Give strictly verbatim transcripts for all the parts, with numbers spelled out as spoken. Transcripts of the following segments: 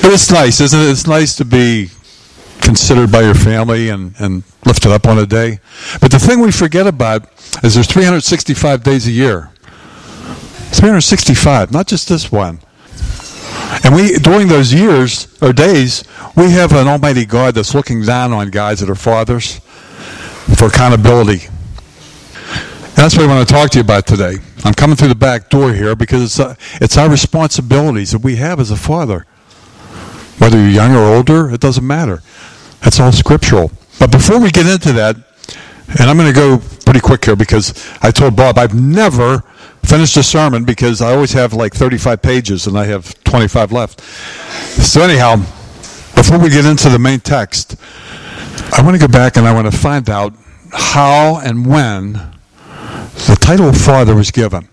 But it's nice, isn't it? It's nice to be considered by your family and, and lifted up on a day. But the thing we forget about is there's three hundred sixty-five days a year. three hundred sixty-five, not just this one. And we, during those years, or days, we have an almighty God that's looking down on guys that are fathers for accountability. And that's what I want to talk to you about today. I'm coming through the back door here because it's, uh, it's our responsibilities that we have as a father. Whether you're young or older, it doesn't matter. That's all scriptural. But before we get into that, and I'm going to go pretty quick here because I told Bob I've never finished a sermon because I always have like thirty-five pages and I have twenty-five left. So anyhow, before we get into the main text, I want to go back and I want to find out how and when the title of father was given.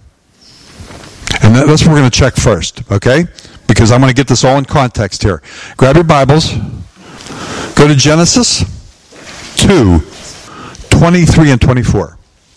And that's what we're going to check first, okay? Because I'm going to get this all in context here. Grab your Bibles. Go to Genesis two, twenty-three and twenty-four.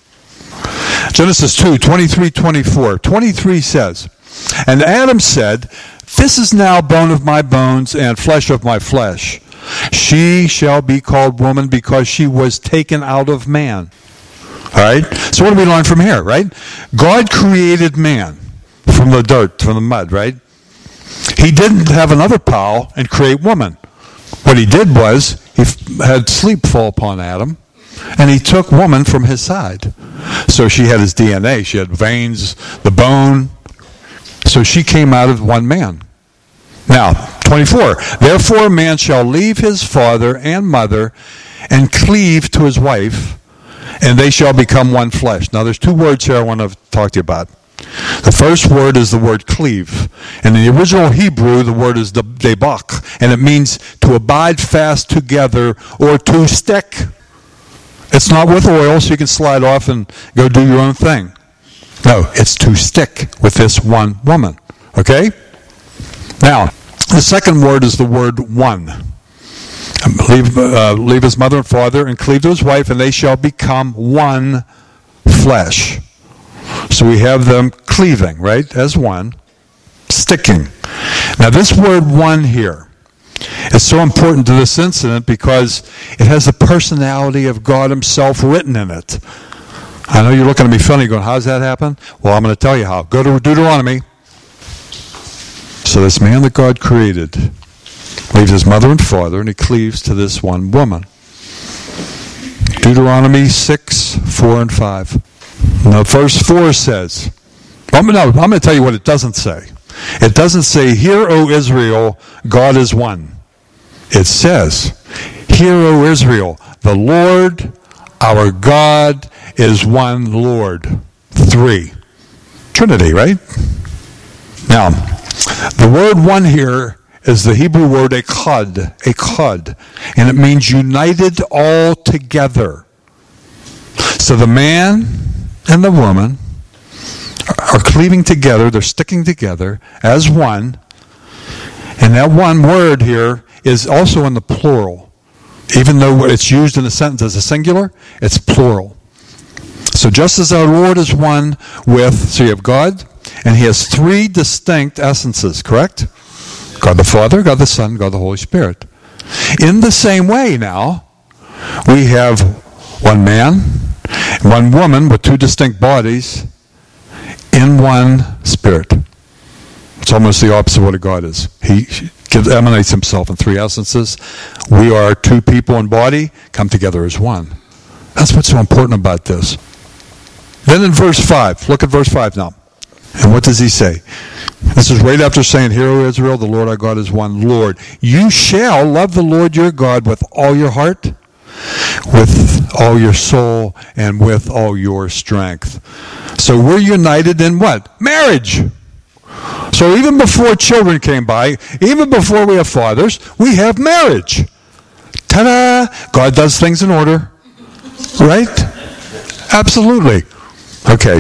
Genesis two, twenty-three, twenty-four. twenty-three says, "And Adam said, This is now bone of my bones and flesh of my flesh. She shall be called woman because she was taken out of man." All right? So what do we learn from here, right? God created man from the dirt, from the mud, right? He didn't have another pal and create woman. What he did was, he had sleep fall upon Adam, and he took woman from his side. So she had his D N A. She had veins, the bone. So she came out of one man. Now, twenty-four. "Therefore a man shall leave his father and mother and cleave to his wife, and they shall become one flesh." Now, there's two words here I want to talk to you about. The first word is the word cleave. In the original Hebrew, the word is debach, and it means to abide fast together or to stick. It's not with oil, so you can slide off and go do your own thing. No, it's to stick with this one woman. Okay? Now, the second word is the word one. Leave, uh, leave his mother and father and cleave to his wife, and they shall become one flesh. So we have them cleaving, right, as one, sticking. Now this word one here is so important to this incident because it has the personality of God himself written in it. I know you're looking at me funny going, how does that happen? Well, I'm going to tell you how. Go to Deuteronomy. So this man that God created leaves his mother and father and he cleaves to this one woman. Deuteronomy six, four and five. Now verse four says, I'm, no, I'm going to tell you what it doesn't say. It doesn't say, "Hear, O Israel, God is one." It says, "Hear, O Israel, the Lord our God is one Lord." Three. Trinity, right? Now, the word one here is the Hebrew word echad, echad, and it means united all together. So the man and the woman are cleaving together, they're sticking together as one, and that one word here is also in the plural. Even though it's used in a sentence as a singular, it's plural. So just as our Lord is one with, so you have God, and he has three distinct essences, correct? God the Father, God the Son, God the Holy Spirit. In the same way now, we have one man, one woman with two distinct bodies in one spirit. It's almost the opposite of what a God is. He gives, emanates himself in three essences. We are two people in body, come together as one. That's what's so important about this. Then in verse five, look at verse five now. And what does he say? This is right after saying, "Hear, O Israel, the Lord our God is one Lord. You shall love the Lord your God with all your heart, with all your soul, and with all your strength." So we're united in what? Marriage. So even before children came by, even before we have fathers, we have marriage. Ta-da! God does things in order. Right? Absolutely. Okay.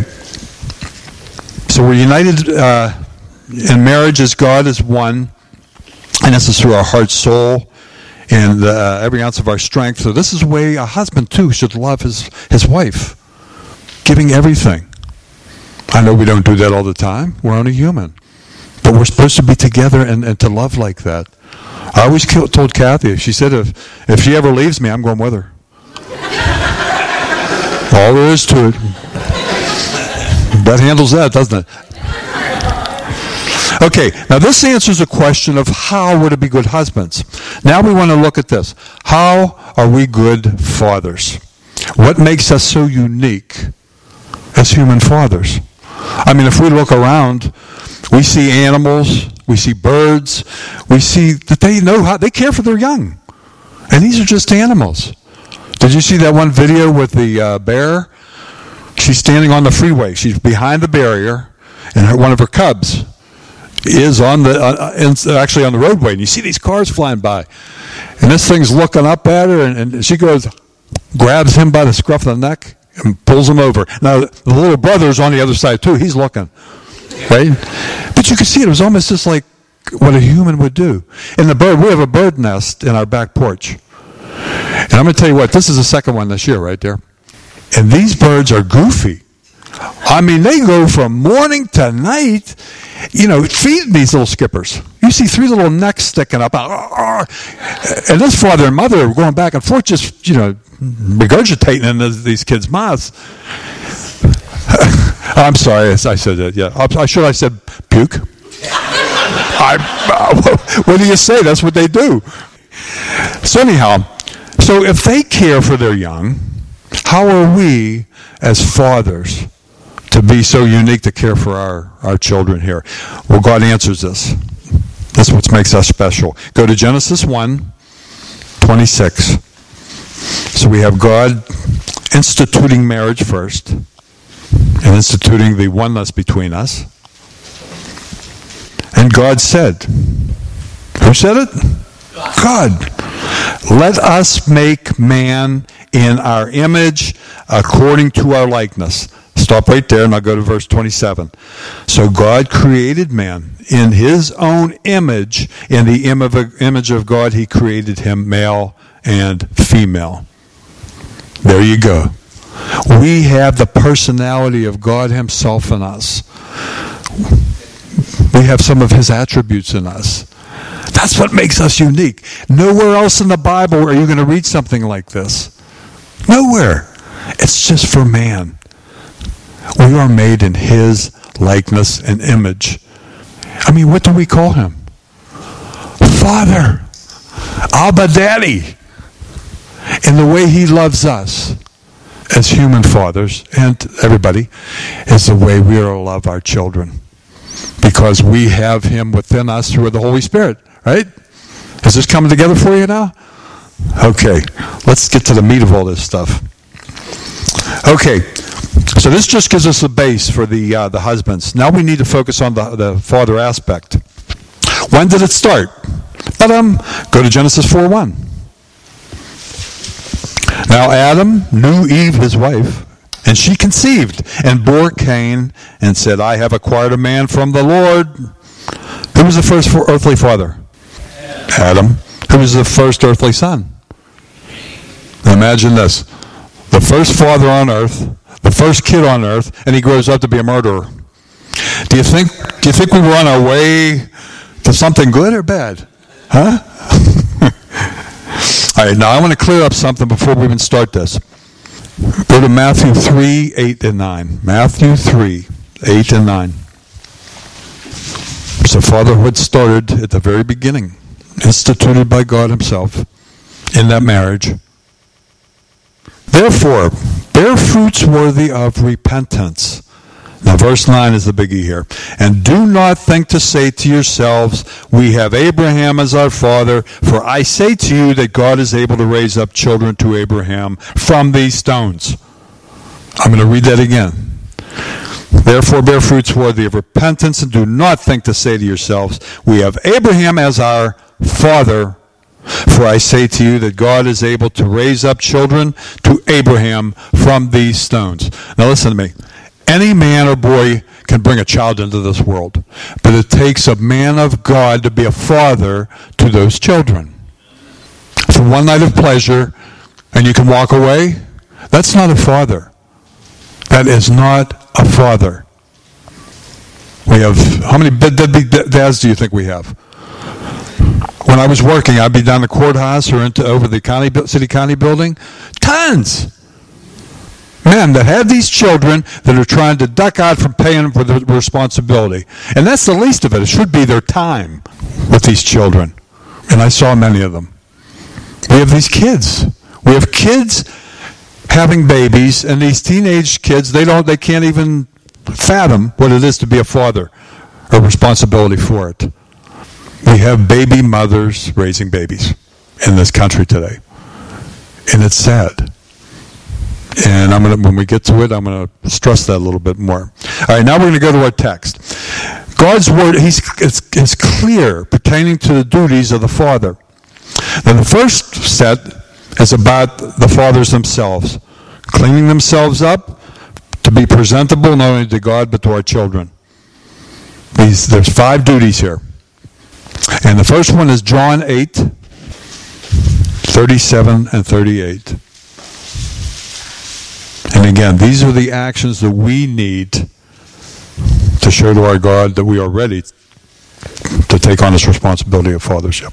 So we're united uh, in marriage as God is one, and this is through our heart, soul, and uh, every ounce of our strength. So this is the way a husband, too, should love his, his wife, giving everything. I know we don't do that all the time. We're only human. But we're supposed to be together and, and to love like that. I always told Kathy, she said if, if she ever leaves me, I'm going with her. All there is to it. That handles that, doesn't it? Okay, now this answers a question of how we're to be good husbands. Now we want to look at this. How are we good fathers? What makes us so unique as human fathers? I mean, if we look around, we see animals, we see birds, we see that they know how, they care for their young. And these are just animals. Did you see that one video with the uh, bear? She's standing on the freeway. She's behind the barrier, and her, one of her cubs is on the uh, in, actually on the roadway. And you see these cars flying by, and this thing's looking up at her, and, and she goes, grabs him by the scruff of the neck and pulls him over. Now the little brother's on the other side too. He's looking, right? But you can see it, it was almost just like what a human would do. And the bird, we have a bird nest in our back porch. And I'm going to tell you what, this is the second one this year right there. And these birds are goofy. I mean, they go from morning to night, you know, feeding these little skippers. You see three little necks sticking up. And this father and mother are going back and forth, just, you know, regurgitating in these kids' mouths. I'm sorry, I said that, yeah. I should have said puke. I, what do you say? That's what they do. So anyhow, so if they care for their young, how are we as fathers to be so unique to care for our, our children here? Well, God answers this. That's what makes us special. Go to Genesis one twenty-six. So we have God instituting marriage first and instituting the oneness between us. And God said, who said it? God. Let us make man in our image according to our likeness. Stop right there and I'll go to verse twenty-seven. So God created man in his own image. In the image of God, he created him male and female. There you go. We have the personality of God himself in us. We have some of his attributes in us. That's what makes us unique. Nowhere else in the Bible are you going to read something like this. Nowhere. It's just for man. We are made in his likeness and image. I mean, what do we call him? Father. Abba Daddy. And the way he loves us as human fathers, and everybody, is the way we are to love our children. Because we have him within us through the Holy Spirit, right? Is this coming together for you now? Okay, let's get to the meat of all this stuff. Okay, so this just gives us a base for the uh, the husbands. Now we need to focus on the, the father aspect. When did it start? But, um, go to Genesis four one. Now Adam knew Eve, his wife, and she conceived and bore Cain and said, I have acquired a man from the Lord. Who was the first earthly father? Adam. Who was the first earthly son? Imagine this. The first father on earth, the first kid on earth, and he grows up to be a murderer. Do you think, do you think we were on our way to something good or bad? Huh? All right, now I want to clear up something before we even start this. Go to Matthew three, eight, and nine. Matthew three, eight, and nine. So fatherhood started at the very beginning, instituted by God himself in that marriage. Therefore, bear fruits worthy of repentance. Now, verse nine is the biggie here. And do not think to say to yourselves, we have Abraham as our father, for I say to you that God is able to raise up children to Abraham from these stones. I'm going to read that again. Therefore, bear fruits worthy of repentance, and do not think to say to yourselves, we have Abraham as our father, for I say to you that God is able to raise up children to Abraham from these stones. Now listen to me. Any man or boy can bring a child into this world, but it takes a man of God to be a father to those children. For one night of pleasure, and you can walk away, that's not a father. That is not a father. We have, how many deadbeat dads do you think we have? When I was working, I'd be down the courthouse or into over the county city county building. Tons. Men that have these children that are trying to duck out from paying for the responsibility. And that's the least of it. It should be their time with these children. And I saw many of them. We have these kids. We have kids having babies, and these teenage kids, they don't, they can't even fathom what it is to be a father or responsibility for it. We have baby mothers raising babies in this country today. And it's sad. And I'm gonna, when we get to it, I'm going to stress that a little bit more. All right, now we're going to go to our text. God's word he's, it's, it's clear pertaining to the duties of the father. Now, the first set is about the fathers themselves, cleaning themselves up to be presentable not only to God but to our children. These, there's five duties here. And the first one is John eight, thirty-seven and thirty-eight. And again, these are the actions that we need to show to our God that we are ready to take on this responsibility of fathership.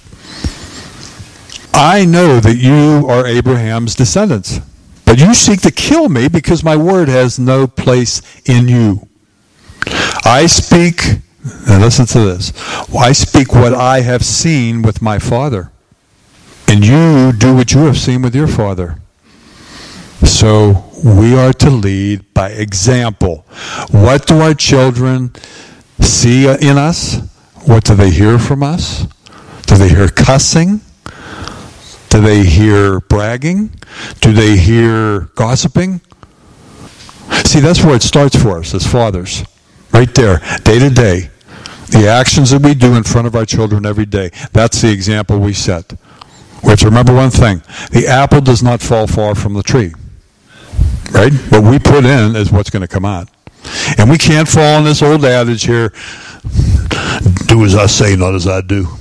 I know that you are Abraham's descendants, but you seek to kill me because my word has no place in you. I speak, and listen to this, I speak what I have seen with my father, and you do what you have seen with your father. So we are to lead by example. What do our children see in us? What do they hear from us? Do they hear cussing? Do they hear bragging? Do they hear gossiping? See, that's where it starts for us as fathers. Right there, day to day. The actions that we do in front of our children every day. That's the example we set. We have to remember one thing. The apple does not fall far from the tree. Right? What we put in is what's going to come out. And we can't fall in this old adage here, do as I say, not as I do.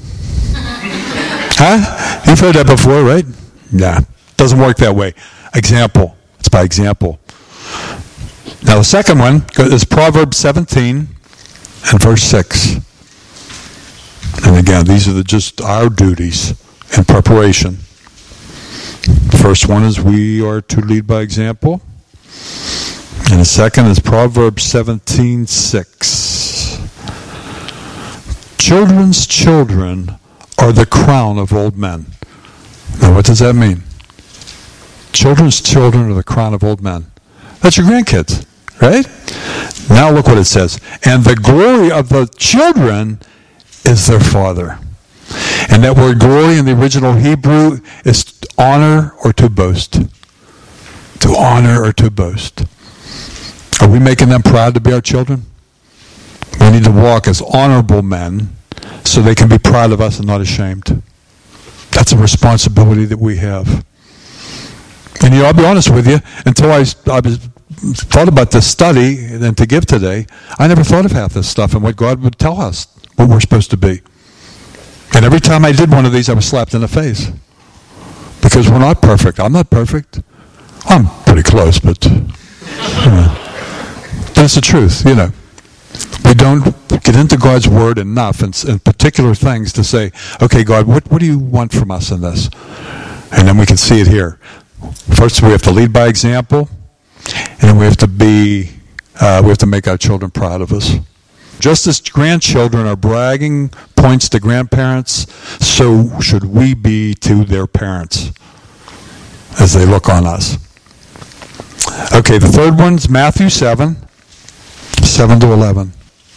Huh? You've heard that before, right? Yeah. Doesn't work that way. Example. It's by example. Now the second one is Proverbs seventeen and verse six. And again, these are the, just our duties in preparation. The first one is we are to lead by example. And the second is Proverbs seventeen six. Children's children are the crown of old men. Now what does that mean? Children's children are the crown of old men. That's your grandkids, right? Now look what it says. And the glory of the children is their father. And that word glory in the original Hebrew is to honor or to boast. To honor or to boast. Are we making them proud to be our children? We need to walk as honorable men so they can be proud of us and not ashamed. That's a responsibility that we have. And you know, I'll be honest with you, until I, I was, thought about this study and to give today, I never thought of half this stuff and what God would tell us, what we're supposed to be. And every time I did one of these, I was slapped in the face. Because we're not perfect. I'm not perfect. I'm pretty close, but... You know. But it's the truth, you know. We don't get into God's Word enough in, in particular things to say, okay, God, what, what do you want from us in this? And then we can see it here. First, we have to lead by example, and we have to be, uh, we have to make our children proud of us. Just as grandchildren are bragging points to grandparents, so should we be to their parents as they look on us. Okay, the third one's Matthew seven, seven to eleven.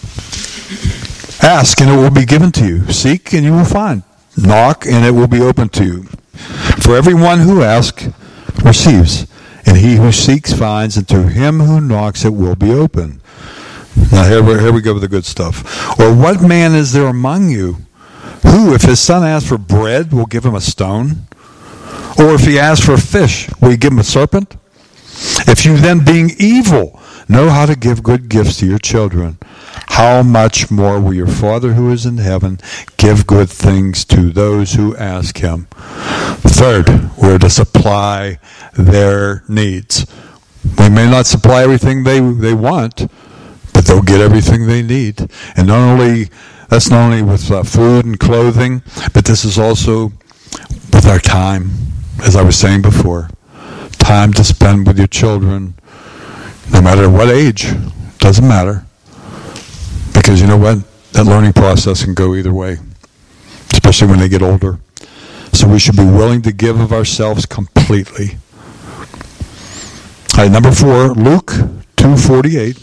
Ask, and it will be given to you. Seek, and you will find. Knock, and it will be opened to you. For everyone who asks receives, and he who seeks finds, and to him who knocks it will be opened. Now here we, here we go with the good stuff. Or what man is there among you who, if his son asks for bread, will give him a stone? Or if he asks for a fish, will he give him a serpent? If you then, being evil, know how to give good gifts to your children, how much more will your Father who is in heaven give good things to those who ask him? Third, we're to supply their needs. We may not supply everything they, they want, but they'll get everything they need. And not only That's not only with uh, food and clothing, but this is also with our time, as I was saying before. Time to spend with your children, no matter what age. Doesn't matter. Because you know what? That learning process can go either way, especially when they get older. So we should be willing to give of ourselves completely. All right, number four, Luke two forty-eight.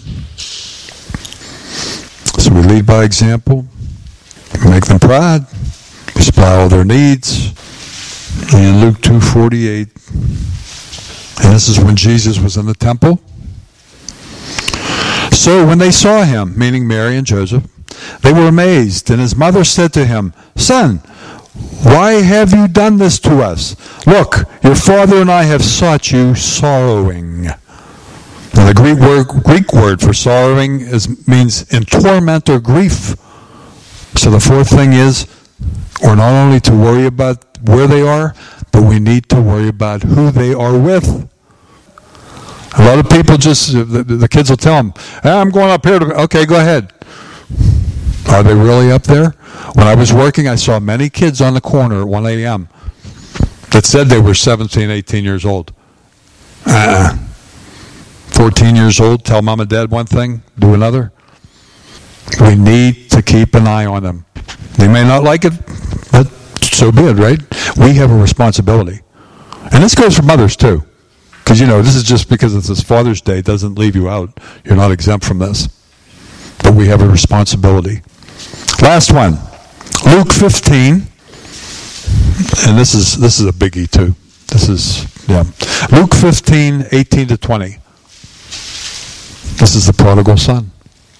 So we lead by example. We make them proud. We supply all their needs. And Luke two forty-eight. And this is when Jesus was in the temple. So when they saw him, meaning Mary and Joseph, they were amazed. And his mother said to him, "Son, why have you done this to us? Look, your father and I have sought you sorrowing." Now the Greek word, Greek word for sorrowing is, means in torment or grief. So the fourth thing is, we're not only to worry about where they are, but we need to worry about who they are with. A lot of people just, the, the kids will tell them, hey, I'm going up here. To, okay, go ahead. Are they really up there? When I was working, I saw many kids on the corner at one a.m. that said they were seventeen, eighteen years old. Uh-uh. fourteen years old, tell mom and dad one thing, do another. We need to keep an eye on them. They may not like it, but so be it, right? We have a responsibility. And this goes for mothers too. Because, you know, this is just because it's this Father's Day, it doesn't leave you out. You're not exempt from this. But we have a responsibility. Last one, Luke fifteen. And this is this is a biggie too. This is, yeah. Luke fifteen, eighteen to twenty. This is the prodigal son.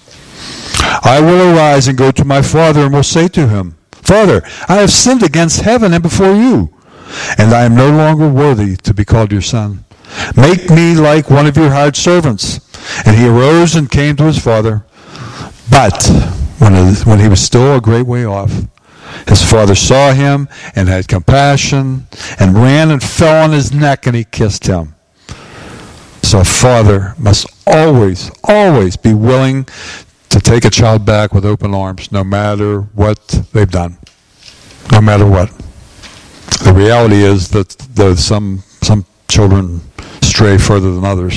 I will arise and go to my father and will say to him, Father, I have sinned against heaven and before you, and I am no longer worthy to be called your son. Make me like one of your hired servants. And he arose and came to his father. But when, when he was still a great way off, his father saw him and had compassion and ran and fell on his neck and he kissed him. So a father must always, always be willing to take a child back with open arms, no matter what they've done. No matter what. The reality is that there's some some children stray further than others.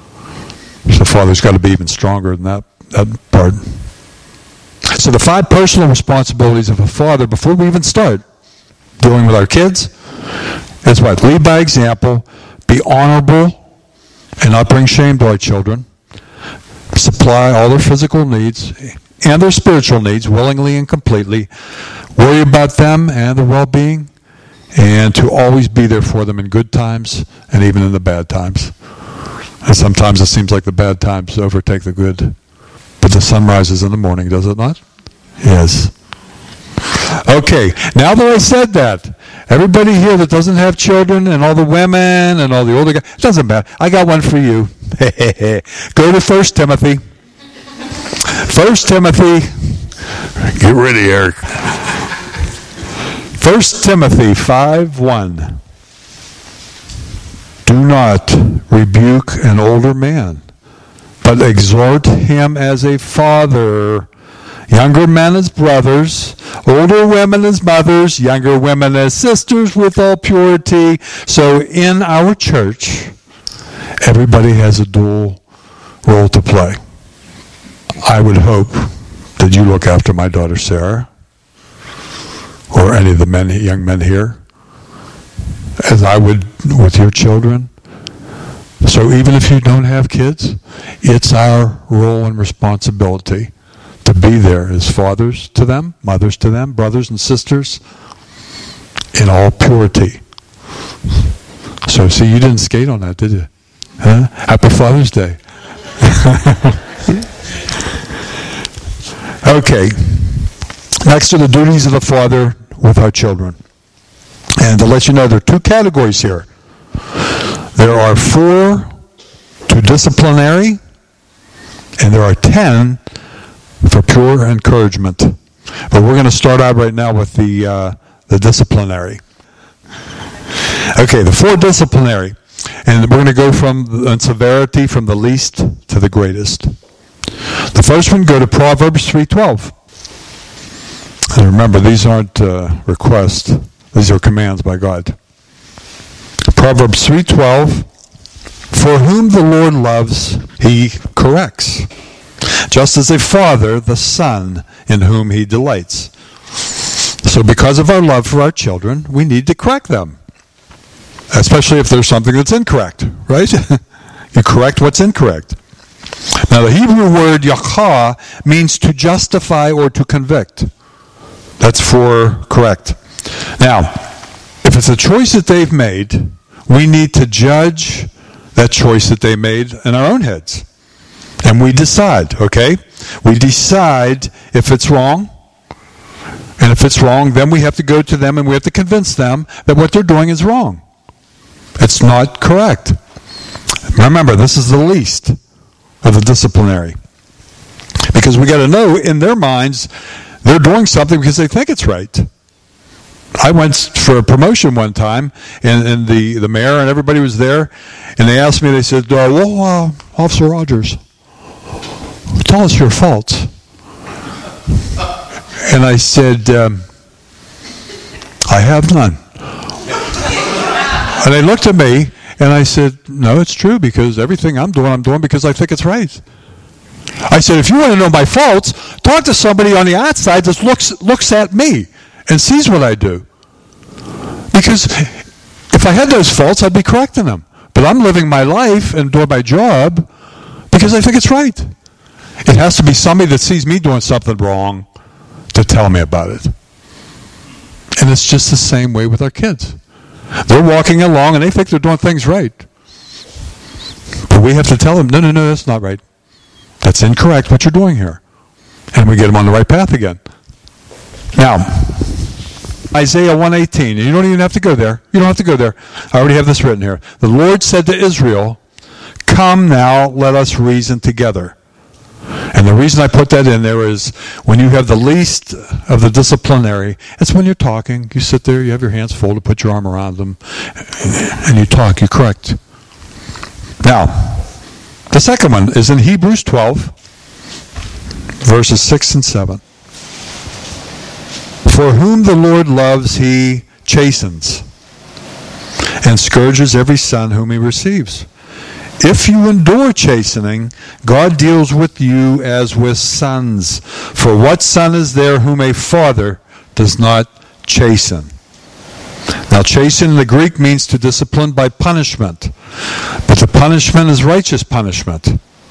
So father's got to be even stronger than that, that part. So the five personal responsibilities of a father before we even start dealing with our kids is what? Lead by example, be honorable, and not bring shame to our children. Supply all their physical needs and their spiritual needs willingly and completely. Worry about them and their well-being, and to always be there for them in good times and even in the bad times. And sometimes it seems like the bad times overtake the good. But the sun rises in the morning, does it not? Yes. Okay, now that I said that, everybody here that doesn't have children and all the women and all the older guys, it doesn't matter. I got one for you. Go to First Timothy. First Timothy. Get ready, Eric. First Timothy five one. Do not rebuke an older man, but exhort him as a father, younger men as brothers, older women as mothers, younger women as sisters with all purity. So in our church, everybody has a dual role to play. I would hope that you look after my daughter Sarah, or any of the men, young men here, as I would with your children. So even if you don't have kids, it's our role and responsibility to be there as fathers to them, mothers to them, brothers and sisters, in all purity. So see, you didn't skate on that, did you? Huh? Happy Father's Day. Okay. Next are the duties of the father with our children. And to let you know, there are two categories here. There are four to disciplinary, and there are ten for pure encouragement. But we're going to start out right now with the uh, the disciplinary. Okay, the four disciplinary. And we're going to go from in severity from the least to the greatest. The first one, go to Proverbs three twelve. And remember, these aren't uh, requests. These are commands by God. Proverbs three twelve, for whom the Lord loves, he corrects, just as a father the son in whom he delights. So because of our love for our children, we need to correct them, especially if there's something that's incorrect, right? You correct what's incorrect. Now, the Hebrew word yachah means to justify or to convict. That's for correct. Now, if it's a choice that they've made, we need to judge that choice that they made in our own heads. And we decide, okay? We decide if it's wrong. And if it's wrong, then we have to go to them and we have to convince them that what they're doing is wrong. It's not correct. Remember, this is the least of the disciplinary. Because we got to know in their minds, they're doing something because they think it's right. I went for a promotion one time, and, and the, the mayor and everybody was there, and they asked me, they said, uh, well, uh, Officer Rogers, tell us your faults. And I said, um, I have none. And they looked at me, and I said, no, it's true, because everything I'm doing, I'm doing because I think it's right. I said, if you want to know my faults, talk to somebody on the outside that looks looks at me and sees what I do. Because if I had those faults, I'd be correcting them. But I'm living my life and doing my job because I think it's right. It has to be somebody that sees me doing something wrong to tell me about it. And it's just the same way with our kids. They're walking along and they think they're doing things right. But we have to tell them, no, no, no, that's not right. That's incorrect what you're doing here. And we get them on the right path again. Now, Isaiah one eighteen. You don't even have to go there. You don't have to go there. I already have this written here. The Lord said to Israel, come now, let us reason together. And the reason I put that in there is when you have the least of the disciplinary, it's when you're talking. You sit there, you have your hands folded, put your arm around them, and you talk, you correct. Now, the second one is in Hebrews twelve, verses six and seven. For whom the Lord loves, he chastens, and scourges every son whom he receives. If you endure chastening, God deals with you as with sons. For what son is there whom a father does not chasten? Now, chasten in the Greek means to discipline by punishment. But the punishment is righteous punishment.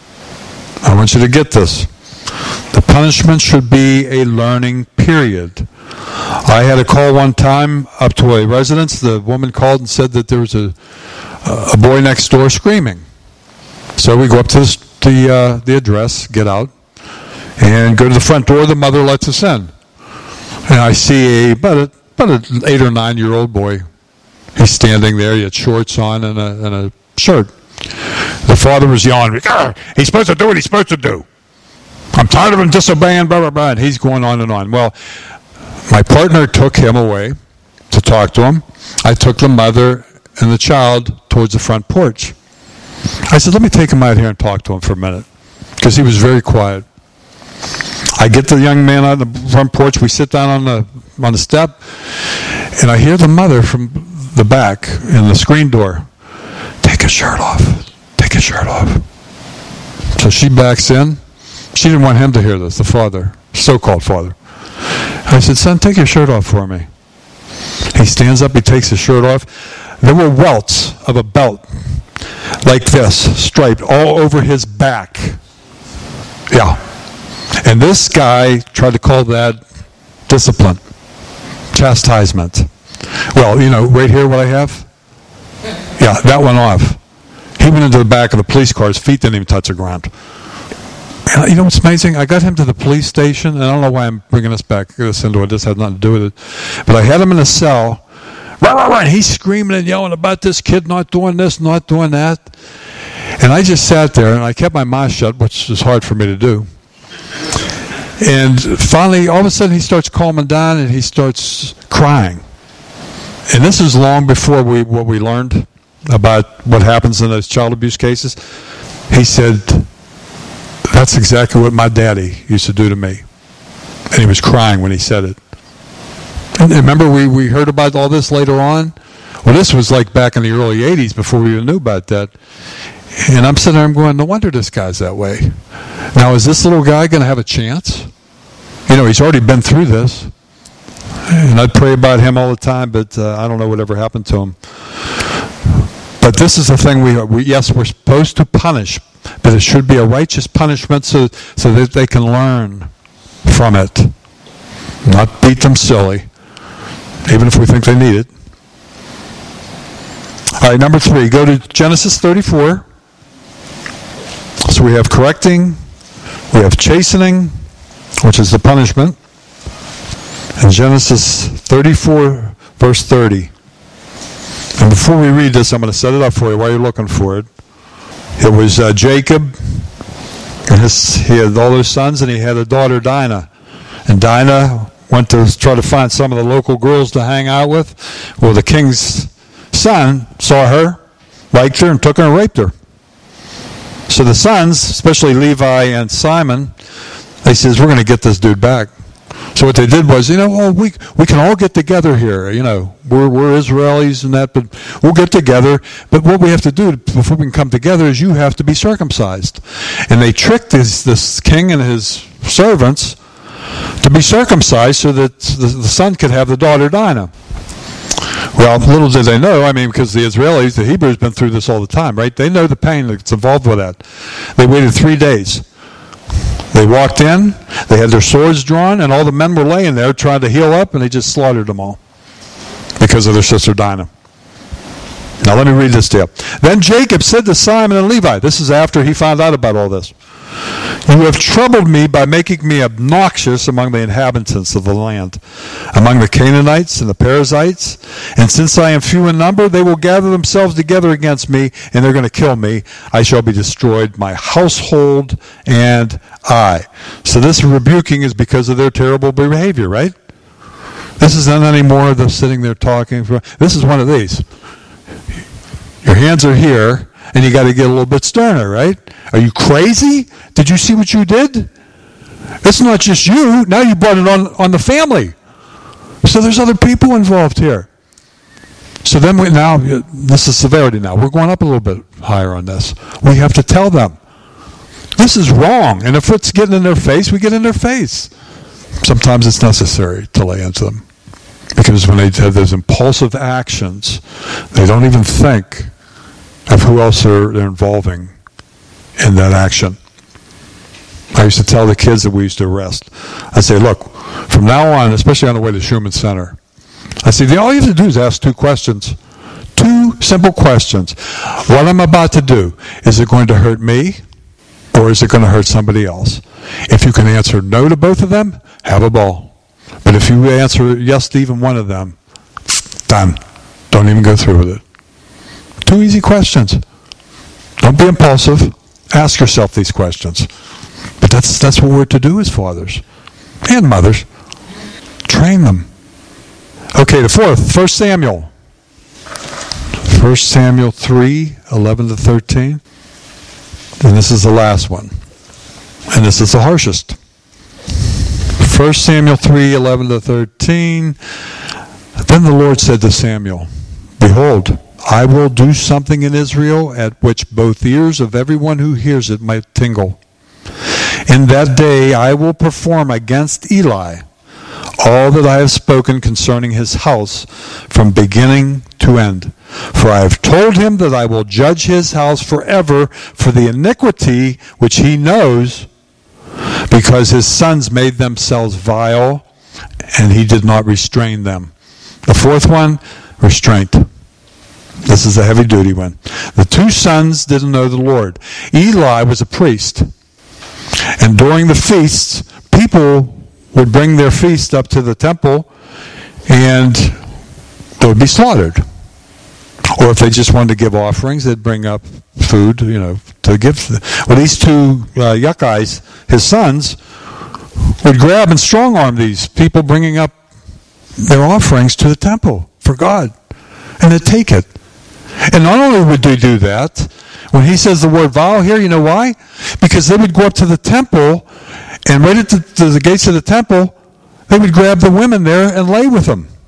I want you to get this. The punishment should be a learning period. I had a call one time up to a residence. The woman called and said that there was a, a boy next door screaming. So we go up to the uh, the address, get out, and go to the front door. The mother lets us in. And I see a, about, a, about an eight or nine year old boy. He's standing there. He had shorts on and a, and a shirt. The father was yelling, he's supposed to do what he's supposed to do. I'm tired of him disobeying, blah, blah, blah. And he's going on and on. Well, my partner took him away to talk to him. I took the mother and the child towards the front porch. I said, let me take him out here and talk to him for a minute, because he was very quiet. I get the young man on the front porch. We sit down on the on the step, and I hear the mother from the back in the screen door, take his shirt off, take his shirt off. So she backs in. She didn't want him to hear this, the father, so-called father. I said, son, take your shirt off for me. He stands up, he takes his shirt off. There were welts of a belt like this, striped all over his back. Yeah. And this guy tried to call that discipline, chastisement. Well, you know, right here what I have? Yeah, that went off. He went into the back of the police car. His feet didn't even touch the ground. And you know what's amazing? I got him to the police station, and I don't know why I'm bringing this back this into it. This had nothing to do with it. But I had him in a cell. Right, right, right. He's screaming and yelling about this kid not doing this, not doing that. And I just sat there, and I kept my mouth shut, which is hard for me to do. And finally, all of a sudden, he starts calming down, and he starts crying. And this is long before we what we learned about what happens in those child abuse cases. He said, that's exactly what my daddy used to do to me. And he was crying when he said it. And remember, we, we heard about all this later on? Well, this was like back in the early eighties before we even knew about that. And I'm sitting there, I'm going, no wonder this guy's that way. Now, is this little guy going to have a chance? You know, he's already been through this. And I'd pray about him all the time, but uh, I don't know whatever happened to him. But this is the thing, we, we yes, we're supposed to punish, but it should be a righteous punishment so, so that they can learn from it. Not beat them silly, even if we think they need it. All right, number three, go to Genesis thirty-four. So we have correcting, we have chastening, which is the punishment. And Genesis thirty-four, verse thirty. And before we read this, I'm going to set it up for you while you're looking for it. It was uh, Jacob, and his, he had all those sons, and he had a daughter, Dinah. And Dinah went to try to find some of the local girls to hang out with. Well, the king's son saw her, liked her, and took her and raped her. So the sons, especially Levi and Simon, they says, we're going to get this dude back. So what they did was, you know, well, we we can all get together here. You know, we're we're Israelis and that, but we'll get together. But what we have to do before we can come together is you have to be circumcised. And they tricked this, this king and his servants to be circumcised so that the, the son could have the daughter Dinah. Well, little did they know, I mean, because the Israelis, the Hebrews, been through this all the time, right? They know the pain that's involved with that. They waited three days. They walked in, they had their swords drawn, and all the men were laying there trying to heal up, and they just slaughtered them all because of their sister Dinah. Now let me read this to you. Then Jacob said to Simon and Levi, this is after he found out about all this, you have troubled me by making me obnoxious among the inhabitants of the land, among the Canaanites and the Perizzites. And since I am few in number, they will gather themselves together against me, and they're going to kill me. I shall be destroyed, my household and I. So this rebuking is because of their terrible behavior, right? This isn't any more of them sitting there talking. This is one of these. Your hands are here, and you got to get a little bit sterner, right? Are you crazy? Did you see what you did? It's not just you. Now you brought it on, on the family. So there's other people involved here. So then we now, this is severity now. We're going up a little bit higher on this. We have to tell them, this is wrong. And if it's getting in their face, we get in their face. Sometimes it's necessary to lay into them. Because when they have those impulsive actions, they don't even think of who else they're, they're involving in that action. I used to tell the kids that we used to arrest, I say, look, from now on, especially on the way to Schumann Center, I say, all you have to do is ask two questions. Two simple questions. What I'm about to do, is it going to hurt me, or is it going to hurt somebody else? If you can answer no to both of them, have a ball. But if you answer yes to even one of them, done. Don't even go through with it. Two easy questions. Don't be impulsive. Ask yourself these questions. But that's that's what we're to do as fathers and mothers. Train them. Okay, the fourth, First Samuel. First Samuel three, eleven to thirteen. And this is the last one. And this is the harshest. First Samuel three, eleven to thirteen. Then the Lord said to Samuel, behold, I will do something in Israel at which both ears of everyone who hears it might tingle. In that day I will perform against Eli all that I have spoken concerning his house from beginning to end. For I have told him that I will judge his house forever for the iniquity which he knows, because his sons made themselves vile, and he did not restrain them. The fourth one, restraint. This is a heavy-duty one. The two sons didn't know the Lord. Eli was a priest. And during the feasts, people would bring their feast up to the temple, and they would be slaughtered. Or if they just wanted to give offerings, they'd bring up food, you know, to give. Well, these two uh, yuckeyes, his sons, would grab and strong-arm these people bringing up their offerings to the temple for God. And they'd take it. And not only would they do that, when he says the word vile here, you know why? Because they would go up to the temple, and right at the, to the gates of the temple, they would grab the women there and lay with them.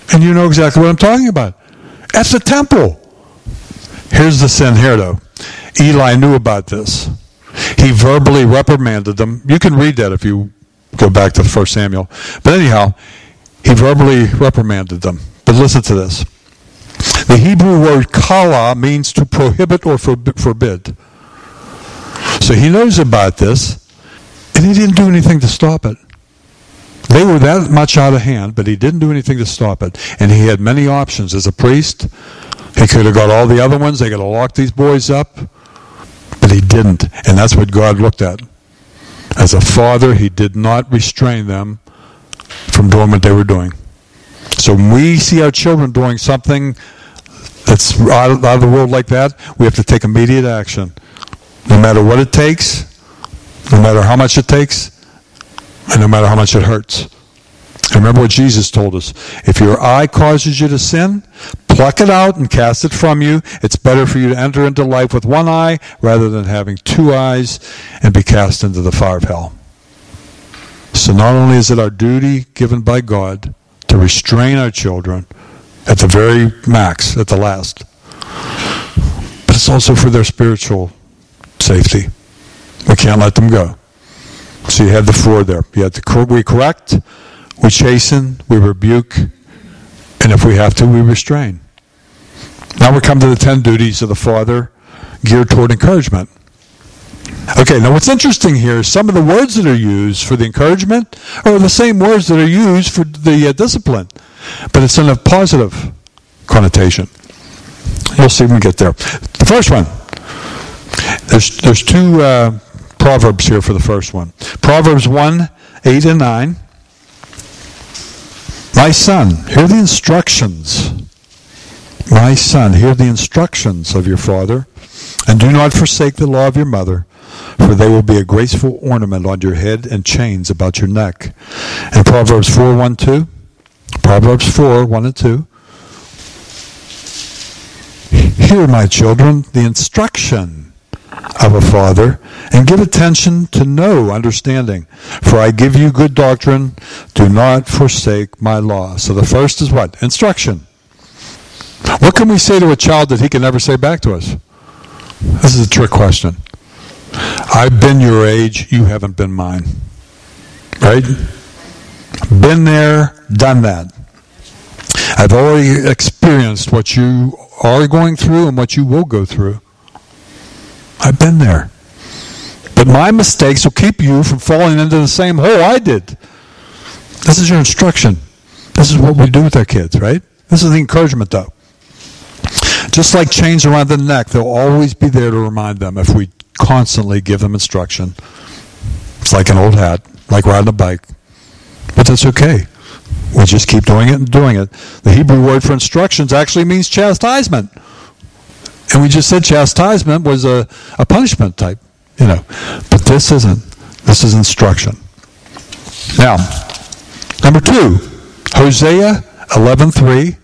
And you know exactly what I'm talking about. At the temple. Here's the sin here, though. Eli knew about this. He verbally reprimanded them. You can read that if you go back to First Samuel. But anyhow, he verbally reprimanded them. But listen to this. The Hebrew word kala means to prohibit or forbid. So he knows about this, and he didn't do anything to stop it. They were that much out of hand, but he didn't do anything to stop it. And he had many options. As a priest, he could have got all the other ones. They could have locked these boys up. But he didn't. And that's what God looked at. As a father, he did not restrain them from doing what they were doing. So when we see our children doing something that's out of, out of the world like that, we have to take immediate action. No matter what it takes, no matter how much it takes, and no matter how much it hurts. And remember what Jesus told us. If your eye causes you to sin, pluck it out and cast it from you. It's better for you to enter into life with one eye rather than having two eyes and be cast into the fire of hell. So not only is it our duty given by God to restrain our children at the very max, at the last, but it's also for their spiritual safety. We can't let them go. So you have the four there. You have to, we correct, we chasten, we rebuke, and if we have to, we restrain. Now we come to the ten duties of the father geared toward encouragement. Okay, now what's interesting here is some of the words that are used for the encouragement are the same words that are used for the uh, discipline, but it's in a positive connotation. You'll see when we get there. The first one, there's, there's two uh, Proverbs here for the first one. Proverbs one, eight and nine. My son, hear the instructions. My son, hear the instructions of your father, and do not forsake the law of your mother, for they will be a graceful ornament on your head and chains about your neck. And Proverbs four, one, two. Proverbs four, one and two. Hear, my children, the instruction of a father, and give attention to know understanding. For I give you good doctrine. Do not forsake my law. So the first is what? Instruction. What can we say to a child that he can never say back to us? This is a trick question. I've been your age, you haven't been mine. Right? Been there, done that. I've already experienced what you are going through and what you will go through. I've been there. But my mistakes will keep you from falling into the same hole I did. This is your instruction. This is what we do with our kids, right? This is the encouragement, though. Just like chains around the neck, they'll always be there to remind them if we constantly give them instruction. It's like an old hat, like riding a bike. But that's okay. We just keep doing it and doing it. The Hebrew word for instructions actually means chastisement. And we just said chastisement was a, a punishment type, you know. But this isn't. This is instruction. Now, number two, Hosea eleven three.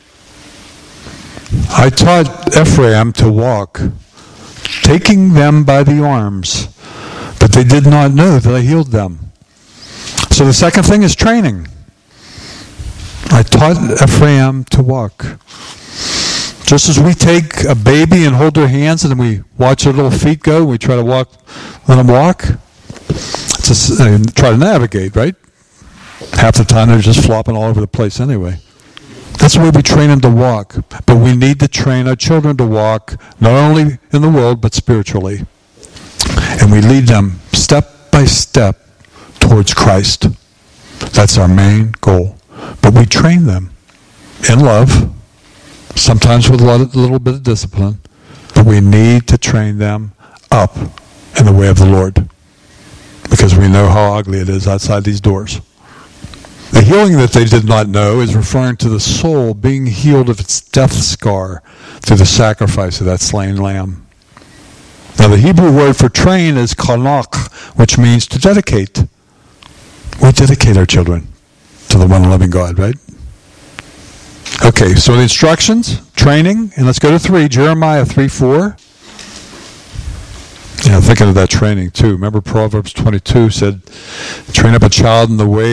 I taught Ephraim to walk, taking them by the arms, but they did not know that I healed them. So the second thing is training. I taught Ephraim to walk. Just as we take a baby and hold their hands and then we watch their little feet go, and we try to walk, let them walk, just uh, try to navigate, right? Half the time they're just flopping all over the place anyway. That's the way we train them to walk. But we need to train our children to walk, not only in the world, but spiritually. And we lead them step by step towards Christ. That's our main goal. But we train them in love, sometimes with a, lot of, a little bit of discipline, but we need to train them up in the way of the Lord, because we know how ugly it is outside these doors. The healing that they did not know is referring to the soul being healed of its death scar through the sacrifice of that slain lamb. Now the Hebrew word for train is kanach, which means to dedicate. We dedicate our children to the one living God, right? Okay, so the instructions, training, and let's go to three, Jeremiah three four. Yeah, thinking of that training too. Remember Proverbs twenty-two said, train up a child in the way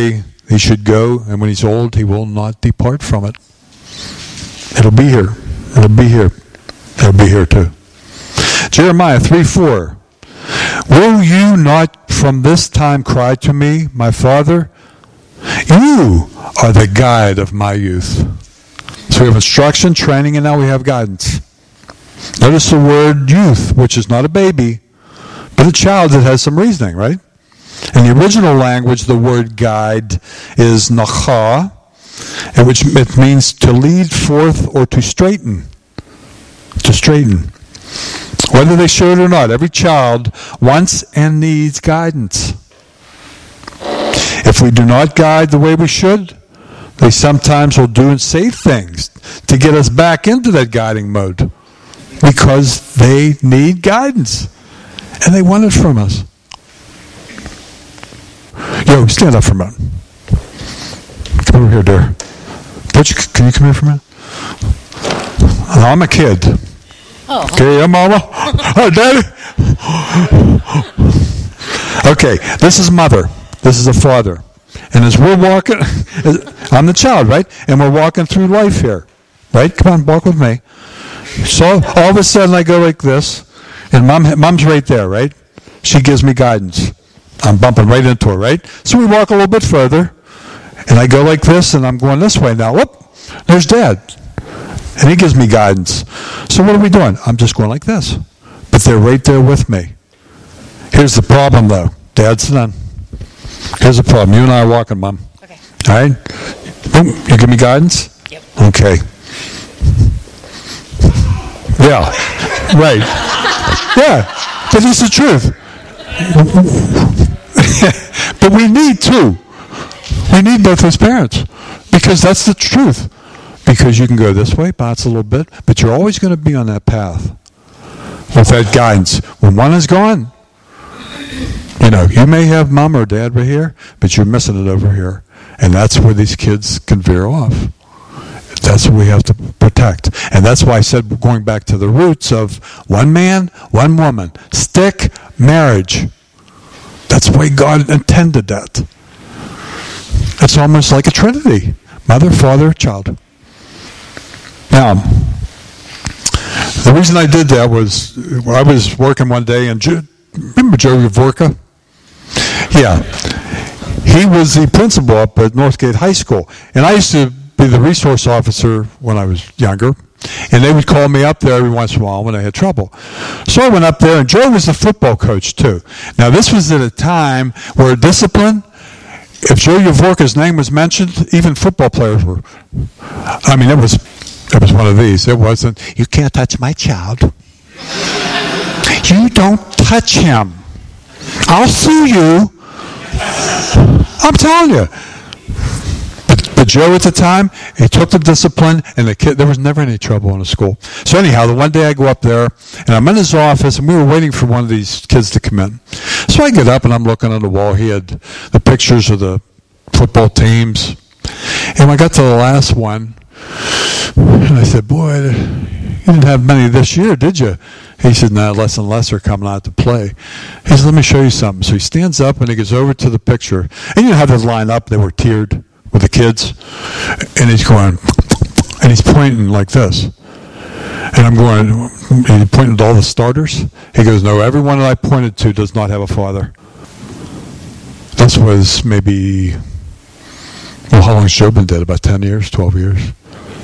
he should go, and when he's old, he will not depart from it. It'll be here. It'll be here. It'll be here too. Jeremiah three four. Will you not from this time cry to me, my Father? You are the guide of my youth. So we have instruction, training, and now we have guidance. Notice the word youth, which is not a baby, but a child that has some reasoning, right? In the original language, the word guide is nacha, which it means to lead forth or to straighten. To straighten. Whether they show it or not, every child wants and needs guidance. If we do not guide the way we should, they sometimes will do and say things to get us back into that guiding mode because they need guidance and they want it from us. Yo, stand up for a minute. Come over here, dear. Butch, can you come here for a minute? I'm a kid. Oh. Okay, yeah, Mama? Oh, Daddy? Okay, this is mother. This is a father. And as we're walking, I'm the child, right? And we're walking through life here, right? Come on, walk with me. So all of a sudden I go like this, and mom, mom's right there, right? She gives me guidance. I'm bumping right into her, right? So we walk a little bit further, and I go like this, and I'm going this way now. Whoop, there's Dad. And he gives me guidance. So what are we doing? I'm just going like this. But they're right there with me. Here's the problem, though. Dad's none. Here's the problem. You and I are walking, Mom. Okay. All right? Boom. You give me guidance? Yep. Okay. Yeah. Right. Yeah. But it's the truth. But we need two. We need both as parents. Because that's the truth. Because you can go this way, bounce a little bit, but you're always going to be on that path with that guidance. When one is gone, you know, you may have mom or dad right here, but you're missing it over here. And that's where these kids can veer off. That's what we have to protect. And that's why I said, going back to the roots of one man, one woman, stick, marriage. That's the way God intended that. It's almost like a trinity. Mother, father, child. Now, the reason I did that was when I was working one day, and Joe, remember Joe Yavorka? Yeah. He was the principal up at Northgate High School. And I used to be the resource officer when I was younger. And they would call me up there every once in a while when I had trouble. So I went up there, and Joe was the football coach, too. Now, this was at a time where discipline, if Joe Yavorka's name was mentioned, even football players were, I mean, it was... It was one of these. It wasn't, you can't touch my child. You don't touch him. I'll sue you. I'm telling you. But, but Joe at the time, he took the discipline, and the kid, there was never any trouble in the school. So anyhow, the one day I go up there, and I'm in his office, and we were waiting for one of these kids to come in. So I get up, and I'm looking on the wall. He had the pictures of the football teams. And when I got to the last one, and I said, boy, you didn't have many this year, did you? He said, no, less and less are coming out to play. He said, let me show you something. So he stands up and he goes over to the picture. And you know how they line up? They were tiered with the kids. And he's going, and he's pointing like this. And I'm going, and he pointed to all the starters. He goes, no, everyone that I pointed to does not have a father. This was maybe, well, how long has Joe been dead? About ten years, twelve years?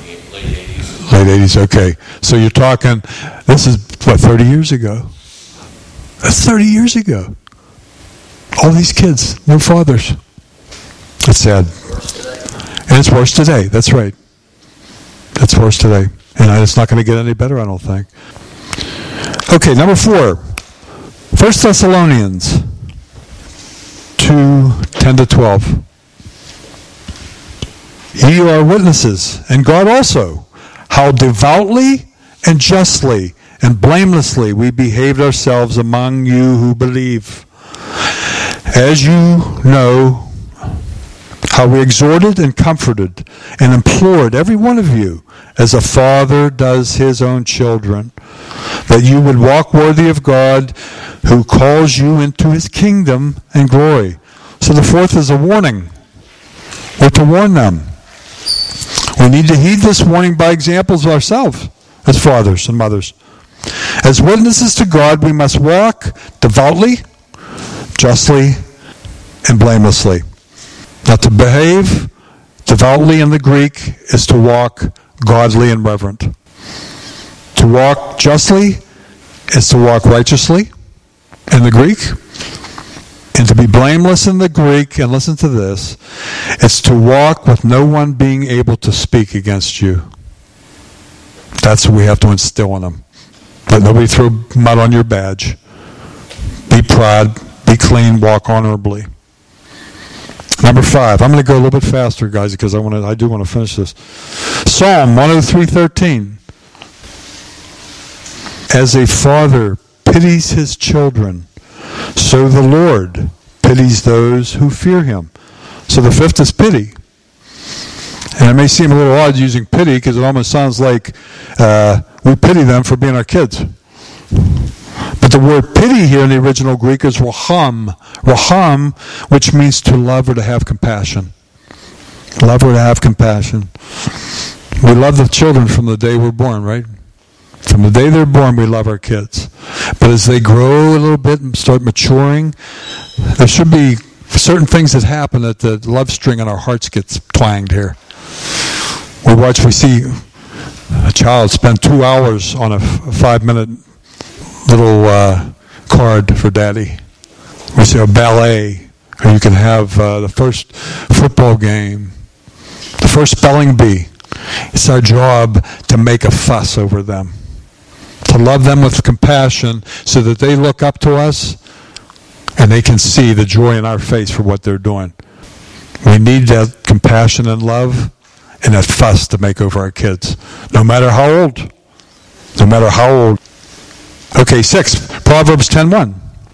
Late eighties, okay. So you're talking, this is, what, thirty years ago? That's thirty years ago. All these kids, no fathers. It's sad. And it's worse today, that's right. It's worse today. And it's not going to get any better, I don't think. Okay, number four. First Thessalonians two, ten to twelve. Ye are witnesses, and God also, how devoutly and justly and blamelessly we behaved ourselves among you who believe. As you know, how we exhorted and comforted and implored every one of you, as a father does his own children, that you would walk worthy of God, who calls you into his kingdom and glory. So the fourth is a warning. We're to warn them. We need to heed this warning by examples ourselves as fathers and mothers. As witnesses to God, we must walk devoutly, justly, and blamelessly. Now, to behave devoutly in the Greek is to walk godly and reverent. To walk justly is to walk righteously in the Greek. And to be blameless in the Greek, and listen to this, is to walk with no one being able to speak against you. That's what we have to instill in them. Let nobody throw mud on your badge. Be proud, be clean, walk honorably. Number five. I'm going to go a little bit faster, guys, because I want to. I do want to finish this. Psalm one oh three thirteen. As a father pities his children, so the Lord pities those who fear him. So the fifth is pity. And it may seem a little odd using pity because it almost sounds like uh, we pity them for being our kids. But the word pity here in the original Greek is raham. Raham, which means to love or to have compassion. Love or to have compassion. We love the children from the day we're born, right? From the day they're born, we love our kids. But as they grow a little bit and start maturing, there should be certain things that happen that the love string in our hearts gets twanged here. We watch, we see a child spend two hours on a five-minute little uh, card for daddy. We see a ballet, or you can have uh, the first football game, the first spelling bee. It's our job to make a fuss over them, to love them with compassion so that they look up to us and they can see the joy in our face for what they're doing. We need that compassion and love and that fuss to make over our kids, no matter how old. No matter how old. Okay, six, Proverbs ten one.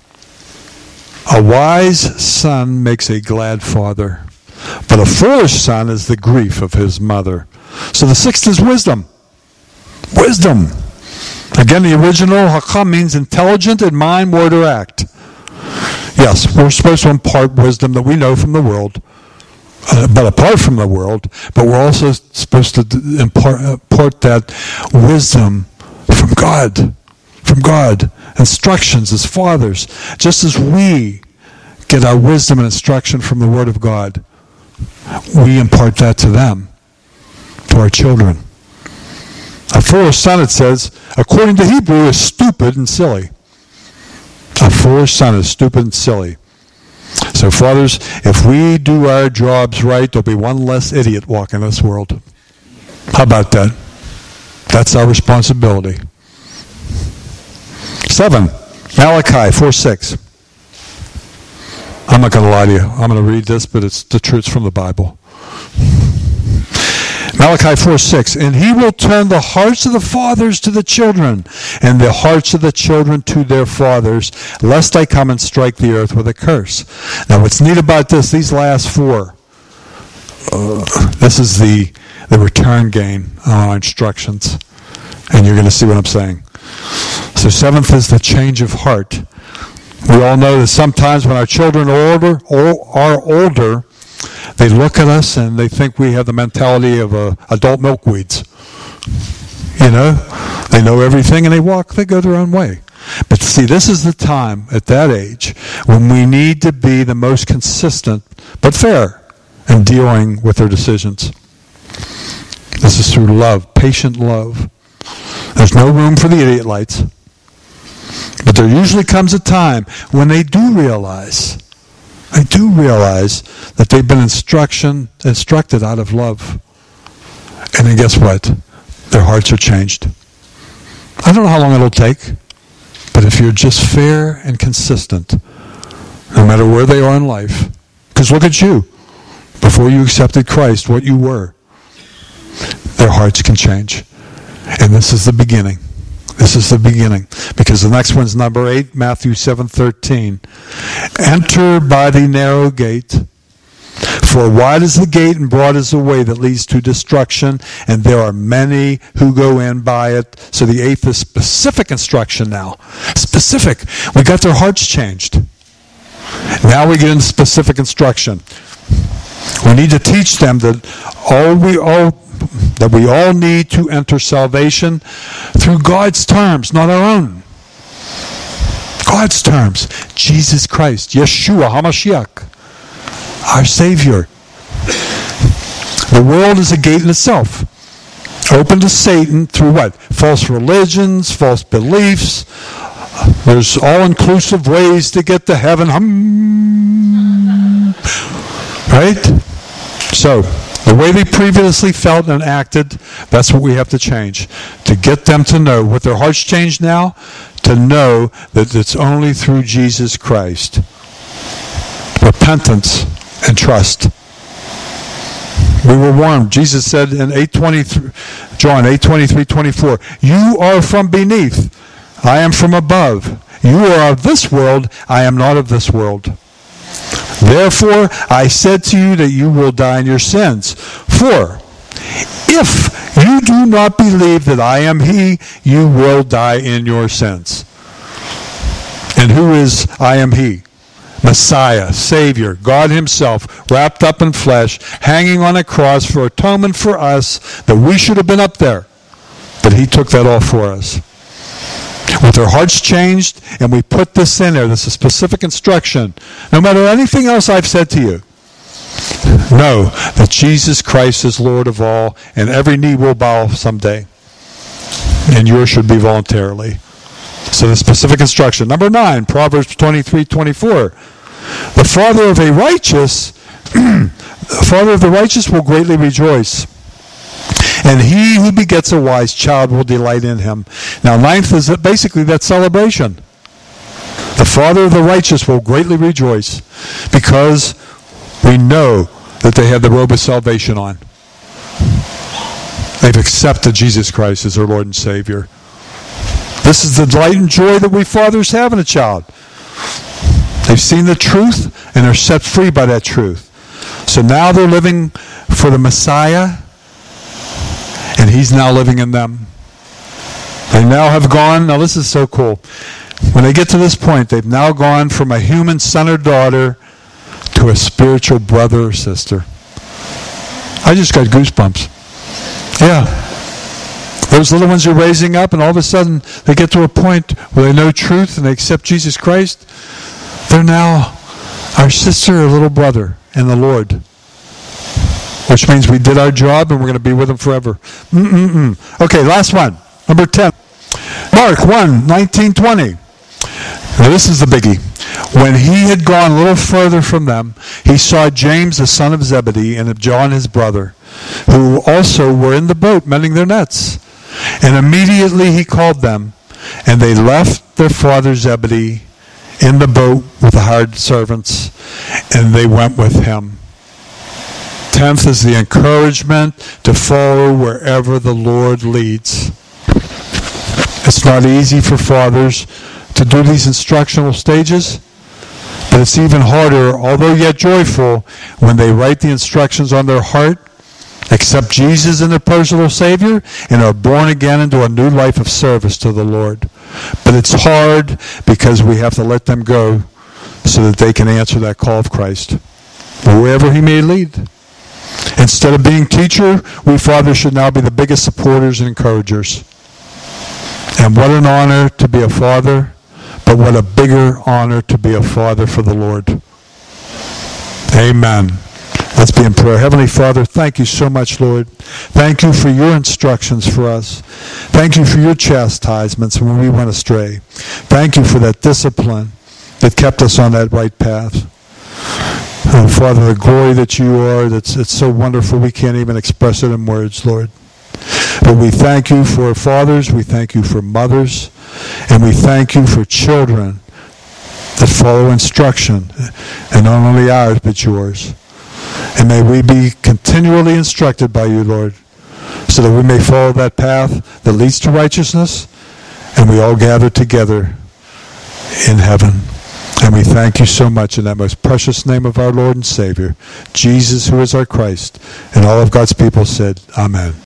A wise son makes a glad father, but a foolish son is the grief of his mother. So the sixth is wisdom. Wisdom. Again, the original hakam means intelligent in mind, word, or act. Yes, we're supposed to impart wisdom that we know from the world, uh, but apart from the world, but we're also supposed to impart, impart that wisdom from God. From God. Instructions as fathers. Just as we get our wisdom and instruction from the Word of God, we impart that to them, to our children. A foolish son, it says, according to Hebrew, is stupid and silly. A foolish son is stupid and silly. So, fathers, if we do our jobs right, there'll be one less idiot walking this world. How about that? That's our responsibility. Seven, Malachi four six. I'm not going to lie to you. I'm going to read this, but it's the truth from the Bible. Malachi four six, and he will turn the hearts of the fathers to the children, and the hearts of the children to their fathers, lest I come and strike the earth with a curse. Now what's neat about this, these last four, uh, this is the, the return gain on our instructions. And you're going to see what I'm saying. So seventh is the change of heart. We all know that sometimes when our children are older, are older, they look at us and they think we have the mentality of uh, adult milkweeds. You know, they know everything and they walk, they go their own way. But see, this is the time at that age when we need to be the most consistent but fair in dealing with their decisions. This is through love, patient love. There's no room for the idiot lights. But there usually comes a time when they do realize, they do realize that they've been instruction, instructed out of love. And then guess what? Their hearts are changed. I don't know how long it'll take, but if you're just fair and consistent, no matter where they are in life, because look at you. Before you accepted Christ, what you were, their hearts can change. And this is the beginning. This is the beginning. Because the next one's number eight, Matthew seven thirteen. Enter by the narrow gate, for wide is the gate and broad is the way that leads to destruction, and there are many who go in by it. So the eighth is specific instruction now. Specific. We got their hearts changed. Now we get into specific instruction. We need to teach them that all we all that we all need to enter salvation through God's terms, not our own. God's terms. Jesus Christ, Yeshua HaMashiach, our Savior. The world is a gate in itself, open to Satan through what? False religions, false beliefs. There's all-inclusive ways to get to heaven. Hum. Right? So, the way they previously felt and acted, that's what we have to change. To get them to know, with their hearts changed now, to know that it's only through Jesus Christ. Repentance and trust. We were warned. Jesus said in eight twenty-three, John eight twenty-three, twenty-four, you are from beneath, I am from above. You are of this world, I am not of this world. Therefore, I said to you that you will die in your sins. For if you do not believe that I am He, you will die in your sins. And who is I am He? Messiah, Savior, God Himself, wrapped up in flesh, hanging on a cross for atonement for us, that we should have been up there. But He took that off for us. With our hearts changed, and we put this in there, this is specific instruction. No matter anything else I've said to you, know that Jesus Christ is Lord of all, and every knee will bow someday. And yours should be voluntarily. So the specific instruction. Number nine, Proverbs twenty-three, twenty-four. The father of a righteous, the father of the righteous will greatly rejoice. And he who begets a wise child will delight in him. Now, ninth is basically that celebration. The father of the righteous will greatly rejoice because we know that they have the robe of salvation on. They've accepted Jesus Christ as their Lord and Savior. This is the delight and joy that we fathers have in a child. They've seen the truth and are set free by that truth. So now they're living for the Messiah, and He's now living in them. They now have gone, now this is so cool. When they get to this point, they've now gone from a human-centered daughter to a spiritual brother or sister. I just got goosebumps. Yeah. Those little ones you're raising up, and all of a sudden they get to a point where they know truth and they accept Jesus Christ. They're now our sister or little brother in the Lord. Which means we did our job and we're going to be with Him forever. Mm-mm-mm. Okay, last one. Number ten. Mark one, nineteen, twenty. Now this is the biggie. When He had gone a little further from them, He saw James the son of Zebedee and John his brother, who also were in the boat mending their nets. And immediately He called them, and they left their father Zebedee in the boat with the hired servants, and they went with Him. Tenth is the encouragement to follow wherever the Lord leads. It's not easy for fathers to do these instructional stages, but it's even harder, although yet joyful, when they write the instructions on their heart, accept Jesus as their personal Savior, and are born again into a new life of service to the Lord. But it's hard because we have to let them go so that they can answer that call of Christ, wherever He may lead. Instead of being teacher, we fathers should now be the biggest supporters and encouragers. And what an honor to be a father, but what a bigger honor to be a father for the Lord. Amen. Let's be in prayer. Heavenly Father, thank You so much, Lord. Thank You for Your instructions for us. Thank You for Your chastisements when we went astray. Thank You for that discipline that kept us on that right path. Oh, Father, the glory that You are, that's it's so wonderful we can't even express it in words, Lord. But we thank You for fathers, we thank You for mothers, and we thank You for children that follow instruction, and not only ours, but Yours. And may we be continually instructed by You, Lord, so that we may follow that path that leads to righteousness, and we all gather together in heaven. And we thank You so much in that most precious name of our Lord and Savior, Jesus, who is our Christ. And all of God's people said, Amen.